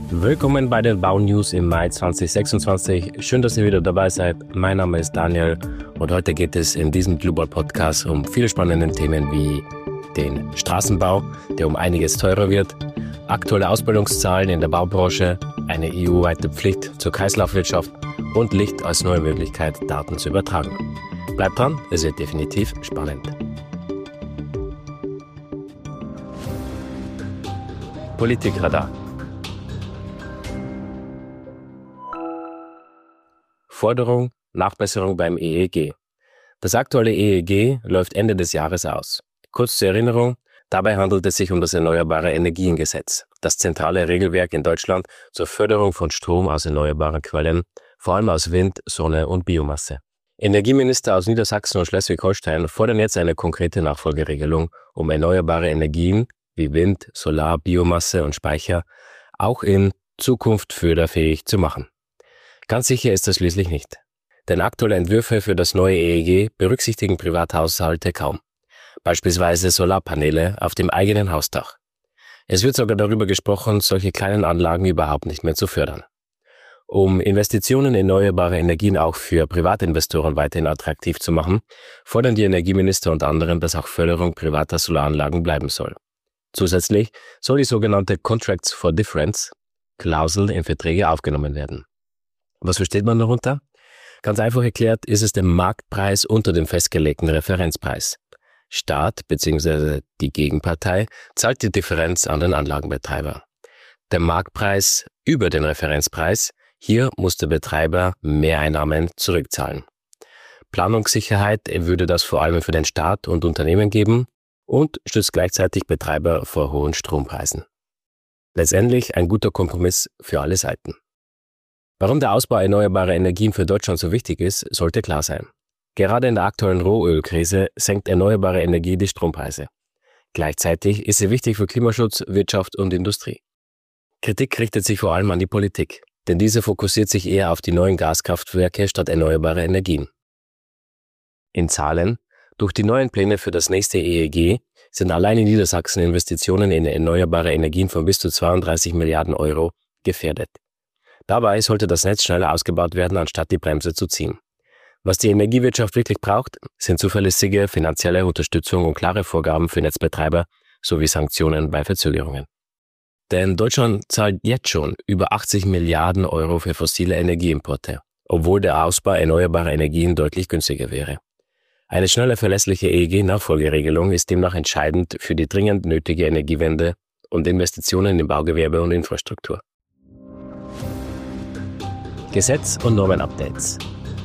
Willkommen bei den Bau-News im Mai 2026. Schön, dass ihr wieder dabei seid. Mein Name ist Daniel und heute geht es in diesem Global Podcast um viele spannende Themen wie den Straßenbau, der um einiges teurer wird, aktuelle Ausbildungszahlen in der Baubranche, eine EU-weite Pflicht zur Kreislaufwirtschaft und Licht als neue Möglichkeit, Daten zu übertragen. Bleibt dran, es wird definitiv spannend. Politikradar. Forderung, Nachbesserung beim EEG. Das aktuelle EEG läuft Ende des Jahres aus. Kurz zur Erinnerung, dabei handelt es sich um das Erneuerbare Energiengesetz, das zentrale Regelwerk in Deutschland zur Förderung von Strom aus erneuerbaren Quellen, vor allem aus Wind, Sonne und Biomasse. Energieminister aus Niedersachsen und Schleswig-Holstein fordern jetzt eine konkrete Nachfolgeregelung, um erneuerbare Energien wie Wind, Solar, Biomasse und Speicher auch in Zukunft förderfähig zu machen. Ganz sicher ist das schließlich nicht. Denn aktuelle Entwürfe für das neue EEG berücksichtigen Privathaushalte kaum. Beispielsweise Solarpaneele auf dem eigenen Hausdach. Es wird sogar darüber gesprochen, solche kleinen Anlagen überhaupt nicht mehr zu fördern. Um Investitionen in erneuerbare Energien auch für Privatinvestoren weiterhin attraktiv zu machen, fordern die Energieminister unter anderem, dass auch Förderung privater Solaranlagen bleiben soll. Zusätzlich soll die sogenannte Contracts for Difference Klausel in Verträge aufgenommen werden. Was versteht man darunter? Ganz einfach erklärt ist es der Marktpreis unter dem festgelegten Referenzpreis. Staat bzw. die Gegenpartei zahlt die Differenz an den Anlagenbetreiber. Der Marktpreis über den Referenzpreis, hier muss der Betreiber Mehreinnahmen zurückzahlen. Planungssicherheit würde das vor allem für den Staat und Unternehmen geben und stützt gleichzeitig Betreiber vor hohen Strompreisen. Letztendlich ein guter Kompromiss für alle Seiten. Warum der Ausbau erneuerbarer Energien für Deutschland so wichtig ist, sollte klar sein. Gerade in der aktuellen Rohölkrise senkt erneuerbare Energie die Strompreise. Gleichzeitig ist sie wichtig für Klimaschutz, Wirtschaft und Industrie. Kritik richtet sich vor allem an die Politik, denn diese fokussiert sich eher auf die neuen Gaskraftwerke statt erneuerbare Energien. In Zahlen: Durch die neuen Pläne für das nächste EEG sind allein in Niedersachsen Investitionen in erneuerbare Energien von bis zu 32 Milliarden Euro gefährdet. Dabei sollte das Netz schneller ausgebaut werden, anstatt die Bremse zu ziehen. Was die Energiewirtschaft wirklich braucht, sind zuverlässige finanzielle Unterstützung und klare Vorgaben für Netzbetreiber sowie Sanktionen bei Verzögerungen. Denn Deutschland zahlt jetzt schon über 80 Milliarden Euro für fossile Energieimporte, obwohl der Ausbau erneuerbarer Energien deutlich günstiger wäre. Eine schnelle, verlässliche EEG-Nachfolgeregelung ist demnach entscheidend für die dringend nötige Energiewende und Investitionen im Baugewerbe und Infrastruktur. Gesetz- und Normen-Updates.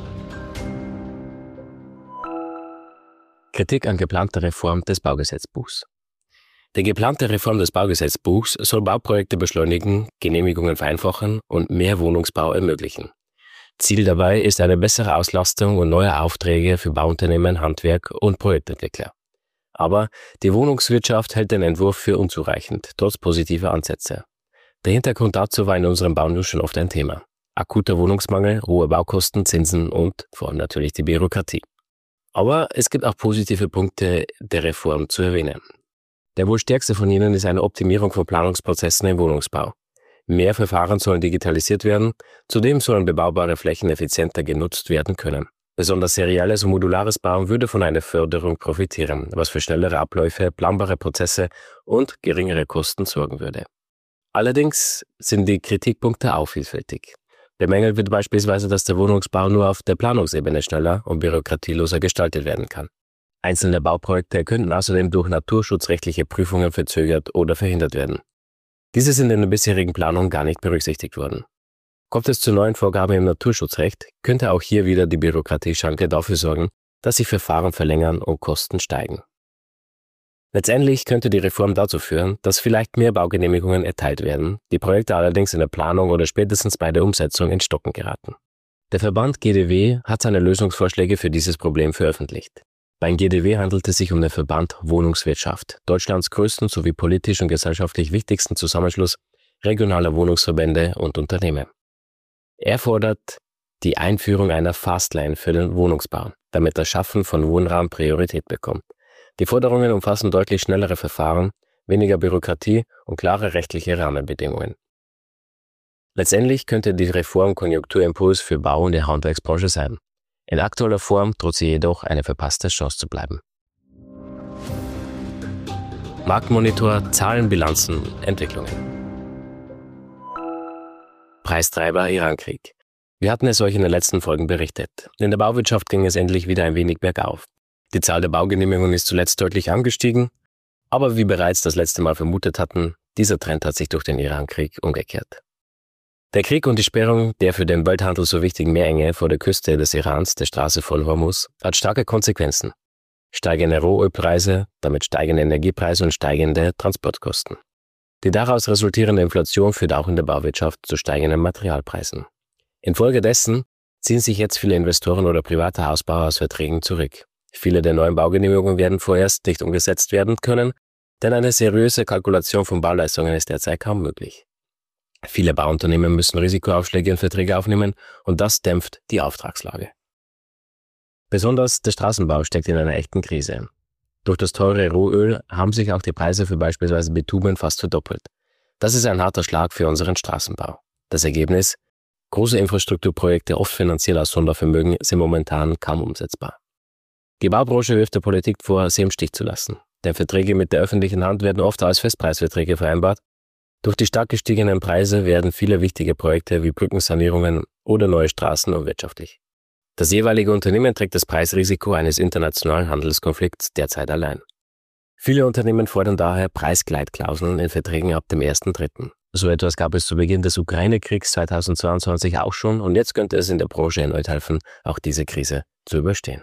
Kritik an geplanter Reform des Baugesetzbuchs. Die geplante Reform des Baugesetzbuchs soll Bauprojekte beschleunigen, Genehmigungen vereinfachen und mehr Wohnungsbau ermöglichen. Ziel dabei ist eine bessere Auslastung und neue Aufträge für Bauunternehmen, Handwerk und Projektentwickler. Aber die Wohnungswirtschaft hält den Entwurf für unzureichend, trotz positiver Ansätze. Der Hintergrund dazu war in unserem Bau-News schon oft ein Thema. Akuter Wohnungsmangel, hohe Baukosten, Zinsen und vor allem natürlich die Bürokratie. Aber es gibt auch positive Punkte der Reform zu erwähnen. Der wohl stärkste von ihnen ist eine Optimierung von Planungsprozessen im Wohnungsbau. Mehr Verfahren sollen digitalisiert werden, zudem sollen bebaubare Flächen effizienter genutzt werden können. Besonders serielles und modulares Bauen würde von einer Förderung profitieren, was für schnellere Abläufe, planbare Prozesse und geringere Kosten sorgen würde. Allerdings sind die Kritikpunkte auch vielfältig. Bemängelt wird beispielsweise, dass der Wohnungsbau nur auf der Planungsebene schneller und bürokratieloser gestaltet werden kann. Einzelne Bauprojekte könnten außerdem durch naturschutzrechtliche Prüfungen verzögert oder verhindert werden. Diese sind in der bisherigen Planung gar nicht berücksichtigt worden. Kommt es zu neuen Vorgaben im Naturschutzrecht, könnte auch hier wieder die Bürokratieschranke dafür sorgen, dass sich Verfahren verlängern und Kosten steigen. Letztendlich könnte die Reform dazu führen, dass vielleicht mehr Baugenehmigungen erteilt werden, die Projekte allerdings in der Planung oder spätestens bei der Umsetzung ins Stocken geraten. Der Verband GdW hat seine Lösungsvorschläge für dieses Problem veröffentlicht. Beim GdW handelt es sich um den Verband Wohnungswirtschaft, Deutschlands größten sowie politisch und gesellschaftlich wichtigsten Zusammenschluss regionaler Wohnungsverbände und Unternehmen. Er fordert die Einführung einer Fastlane für den Wohnungsbau, damit das Schaffen von Wohnraum Priorität bekommt. Die Forderungen umfassen deutlich schnellere Verfahren, weniger Bürokratie und klare rechtliche Rahmenbedingungen. Letztendlich könnte die Reform Konjunkturimpuls für Bau- und die Handwerksbranche sein. In aktueller Form droht sie jedoch eine verpasste Chance zu bleiben. Marktmonitor, Zahlen, Bilanzen, Entwicklungen. Preistreiber Irankrieg. Wir hatten es euch in den letzten Folgen berichtet. In der Bauwirtschaft ging es endlich wieder ein wenig bergauf. Die Zahl der Baugenehmigungen ist zuletzt deutlich angestiegen, aber wie bereits das letzte Mal vermutet hatten, dieser Trend hat sich durch den Irankrieg umgekehrt. Der Krieg und die Sperrung der für den Welthandel so wichtigen Meerenge vor der Küste des Irans, der Straße von Hormuz, hat starke Konsequenzen. Steigende Rohölpreise, damit steigende Energiepreise und steigende Transportkosten. Die daraus resultierende Inflation führt auch in der Bauwirtschaft zu steigenden Materialpreisen. Infolgedessen ziehen sich jetzt viele Investoren oder private Hausbauer aus Verträgen zurück. Viele der neuen Baugenehmigungen werden vorerst nicht umgesetzt werden können, denn eine seriöse Kalkulation von Bauleistungen ist derzeit kaum möglich. Viele Bauunternehmen müssen Risikoaufschläge in Verträge aufnehmen und das dämpft die Auftragslage. Besonders der Straßenbau steckt in einer echten Krise. Durch das teure Rohöl haben sich auch die Preise für beispielsweise Bitumen fast verdoppelt. Das ist ein harter Schlag für unseren Straßenbau. Das Ergebnis? Große Infrastrukturprojekte, oft finanziert aus Sondervermögen, sind momentan kaum umsetzbar. Die Baubranche wirft der Politik vor, sie im Stich zu lassen. Denn Verträge mit der öffentlichen Hand werden oft als Festpreisverträge vereinbart. Durch die stark gestiegenen Preise werden viele wichtige Projekte wie Brückensanierungen oder neue Straßen unwirtschaftlich. Das jeweilige Unternehmen trägt das Preisrisiko eines internationalen Handelskonflikts derzeit allein. Viele Unternehmen fordern daher Preisgleitklauseln in Verträgen ab dem 1.3. So etwas gab es zu Beginn des Ukraine-Kriegs 2022 auch schon und jetzt könnte es in der Branche erneut helfen, auch diese Krise zu überstehen.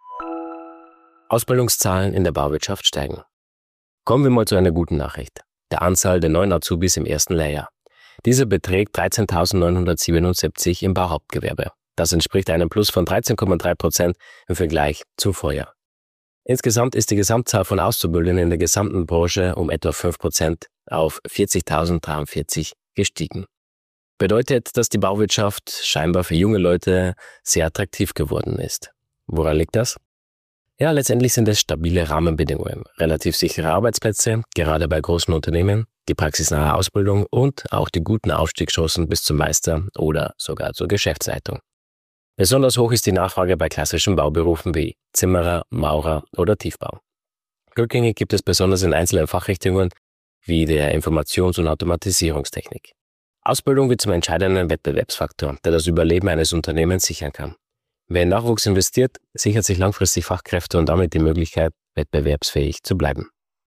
Ausbildungszahlen in der Bauwirtschaft steigen. Kommen wir mal zu einer guten Nachricht. Der Anzahl der neuen Azubis im ersten Lehrjahr. Diese beträgt 13.977 im Bauhauptgewerbe. Das entspricht einem Plus von 13,3% im Vergleich zum Vorjahr. Insgesamt ist die Gesamtzahl von Auszubildenden in der gesamten Branche um etwa 5% auf 40.043 gestiegen. Bedeutet, dass die Bauwirtschaft scheinbar für junge Leute sehr attraktiv geworden ist. Woran liegt das? Ja, letztendlich sind es stabile Rahmenbedingungen, relativ sichere Arbeitsplätze, gerade bei großen Unternehmen, die praxisnahe Ausbildung und auch die guten Aufstiegschancen bis zum Meister oder sogar zur Geschäftsleitung. Besonders hoch ist die Nachfrage bei klassischen Bauberufen wie Zimmerer, Maurer oder Tiefbau. Rückgänge gibt es besonders in einzelnen Fachrichtungen wie der Informations- und Automatisierungstechnik. Ausbildung wird zum entscheidenden Wettbewerbsfaktor, der das Überleben eines Unternehmens sichern kann. Wer in Nachwuchs investiert, sichert sich langfristig Fachkräfte und damit die Möglichkeit, wettbewerbsfähig zu bleiben.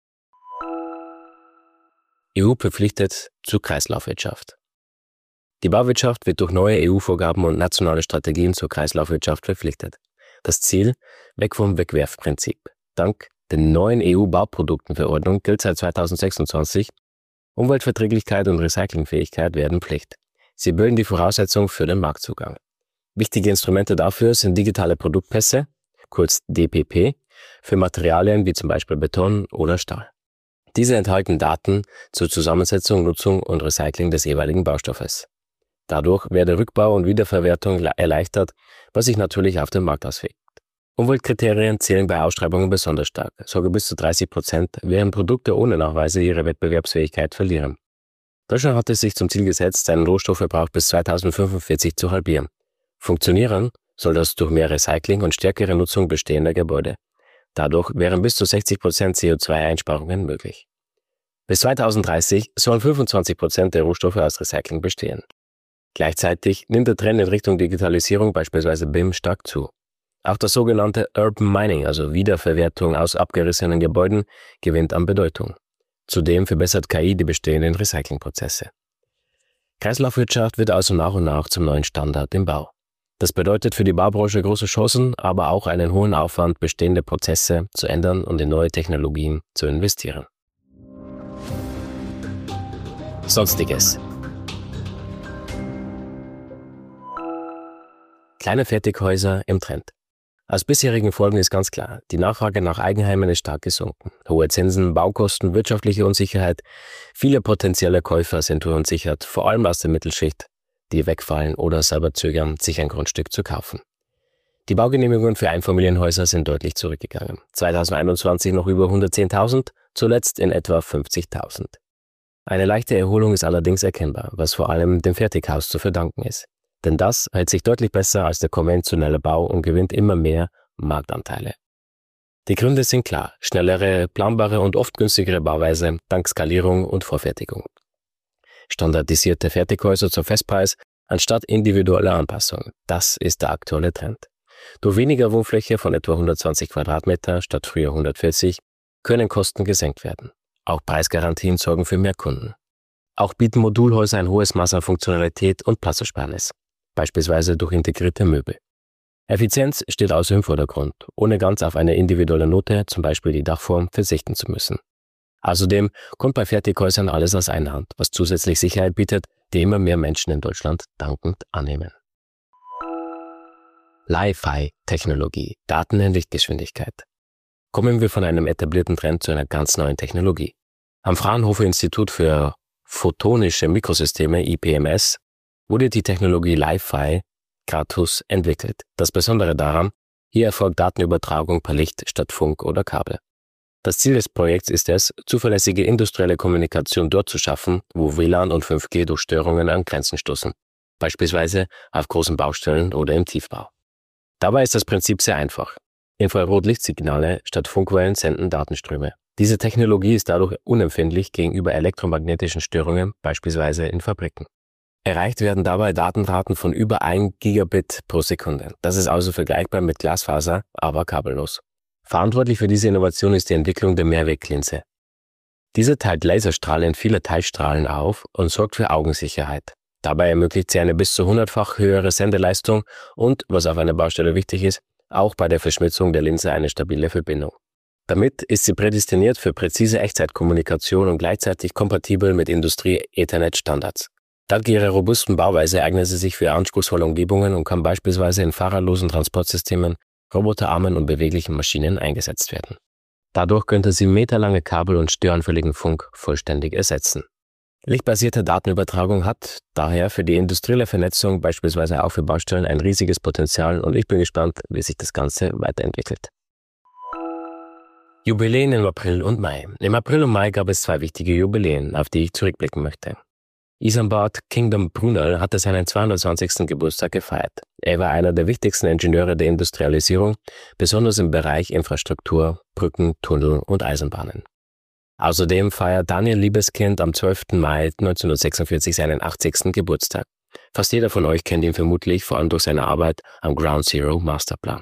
EU verpflichtet zur Kreislaufwirtschaft. Die Bauwirtschaft wird durch neue EU-Vorgaben und nationale Strategien zur Kreislaufwirtschaft verpflichtet. Das Ziel? Weg vom Wegwerfprinzip. Dank der neuen EU-Bauproduktenverordnung gilt seit 2026, Umweltverträglichkeit und Recyclingfähigkeit werden Pflicht. Sie bilden die Voraussetzung für den Marktzugang. Wichtige Instrumente dafür sind digitale Produktpässe, kurz DPP, für Materialien wie zum Beispiel Beton oder Stahl. Diese enthalten Daten zur Zusammensetzung, Nutzung und Recycling des jeweiligen Baustoffes. Dadurch werde Rückbau und Wiederverwertung erleichtert, was sich natürlich auf den Markt auswirkt. Umweltkriterien zählen bei Ausschreibungen besonders stark, sogar bis zu 30%, während Produkte ohne Nachweise ihre Wettbewerbsfähigkeit verlieren. Deutschland hat es sich zum Ziel gesetzt, seinen Rohstoffverbrauch bis 2045 zu halbieren. Funktionieren soll das durch mehr Recycling und stärkere Nutzung bestehender Gebäude. Dadurch wären bis zu 60% CO2-Einsparungen möglich. Bis 2030 sollen 25% der Rohstoffe aus Recycling bestehen. Gleichzeitig nimmt der Trend in Richtung Digitalisierung, beispielsweise BIM, stark zu. Auch das sogenannte Urban Mining, also Wiederverwertung aus abgerissenen Gebäuden, gewinnt an Bedeutung. Zudem verbessert KI die bestehenden Recyclingprozesse. Kreislaufwirtschaft wird also nach und nach zum neuen Standard im Bau. Das bedeutet für die Baubranche große Chancen, aber auch einen hohen Aufwand, bestehende Prozesse zu ändern und in neue Technologien zu investieren. Sonstiges. Kleine Fertighäuser im Trend. Aus bisherigen Folgen ist ganz klar, die Nachfrage nach Eigenheimen ist stark gesunken. Hohe Zinsen, Baukosten, wirtschaftliche Unsicherheit. Viele potenzielle Käufer sind verunsichert, vor allem aus der Mittelschicht, die wegfallen oder selber zögern, sich ein Grundstück zu kaufen. Die Baugenehmigungen für Einfamilienhäuser sind deutlich zurückgegangen. 2021 noch über 110.000, zuletzt in etwa 50.000. Eine leichte Erholung ist allerdings erkennbar, was vor allem dem Fertighaus zu verdanken ist. Denn das hält sich deutlich besser als der konventionelle Bau und gewinnt immer mehr Marktanteile. Die Gründe sind klar: schnellere, planbare und oft günstigere Bauweise dank Skalierung und Vorfertigung. Standardisierte Fertighäuser zum Festpreis anstatt individueller Anpassung. Das ist der aktuelle Trend. Durch weniger Wohnfläche von etwa 120 Quadratmeter statt früher 140 können Kosten gesenkt werden. Auch Preisgarantien sorgen für mehr Kunden. Auch bieten Modulhäuser ein hohes Maß an Funktionalität und Platzersparnis, beispielsweise durch integrierte Möbel. Effizienz steht also im Vordergrund, ohne ganz auf eine individuelle Note, zum Beispiel die Dachform, verzichten zu müssen. Außerdem kommt bei Fertighäusern alles aus einer Hand, was zusätzlich Sicherheit bietet, die immer mehr Menschen in Deutschland dankend annehmen. Li-Fi-Technologie, Daten in Lichtgeschwindigkeit. Kommen wir von einem etablierten Trend zu einer ganz neuen Technologie. Am Fraunhofer Institut für Photonische Mikrosysteme, IPMS, wurde die Technologie Li-Fi Gratus entwickelt. Das Besondere daran: hier erfolgt Datenübertragung per Licht statt Funk oder Kabel. Das Ziel des Projekts ist es, zuverlässige industrielle Kommunikation dort zu schaffen, wo WLAN und 5G durch Störungen an Grenzen stoßen, beispielsweise auf großen Baustellen oder im Tiefbau. Dabei ist das Prinzip sehr einfach. Infrarot-Lichtsignale statt Funkwellen senden Datenströme. Diese Technologie ist dadurch unempfindlich gegenüber elektromagnetischen Störungen, beispielsweise in Fabriken. Erreicht werden dabei Datenraten von über 1 Gigabit pro Sekunde. Das ist also vergleichbar mit Glasfaser, aber kabellos. Verantwortlich für diese Innovation ist die Entwicklung der Mehrweglinse. Diese teilt Laserstrahlen in viele Teilstrahlen auf und sorgt für Augensicherheit. Dabei ermöglicht sie eine bis zu 100-fach höhere Sendeleistung und, was auf einer Baustelle wichtig ist, auch bei der Verschmutzung der Linse eine stabile Verbindung. Damit ist sie prädestiniert für präzise Echtzeitkommunikation und gleichzeitig kompatibel mit Industrie-Ethernet-Standards. Dank ihrer robusten Bauweise eignet sie sich für anspruchsvolle Umgebungen und kann beispielsweise in fahrerlosen Transportsystemen, roboterarmen und beweglichen Maschinen eingesetzt werden. Dadurch könnte sie meterlange Kabel und störanfälligen Funk vollständig ersetzen. Lichtbasierte Datenübertragung hat daher für die industrielle Vernetzung, beispielsweise auch für Baustellen, ein riesiges Potenzial und ich bin gespannt, wie sich das Ganze weiterentwickelt. Jubiläen im April und Mai. Im April und Mai gab es 2 wichtige Jubiläen, auf die ich zurückblicken möchte. Isambard Kingdom Brunel hatte seinen 220. Geburtstag gefeiert. Er war einer der wichtigsten Ingenieure der Industrialisierung, besonders im Bereich Infrastruktur, Brücken, Tunnel und Eisenbahnen. Außerdem feiert Daniel Liebeskind am 12. Mai 1946 seinen 80. Geburtstag. Fast jeder von euch kennt ihn vermutlich, vor allem durch seine Arbeit am Ground Zero Masterplan.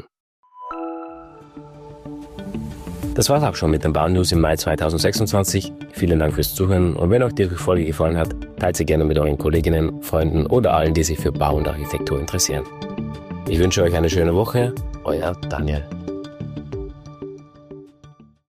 Das war's auch schon mit den Baunews im Mai 2026. Vielen Dank fürs Zuhören und wenn euch die Folge gefallen hat, teilt sie gerne mit euren Kolleginnen, Freunden oder allen, die sich für Bau und Architektur interessieren. Ich wünsche euch eine schöne Woche. Euer Daniel.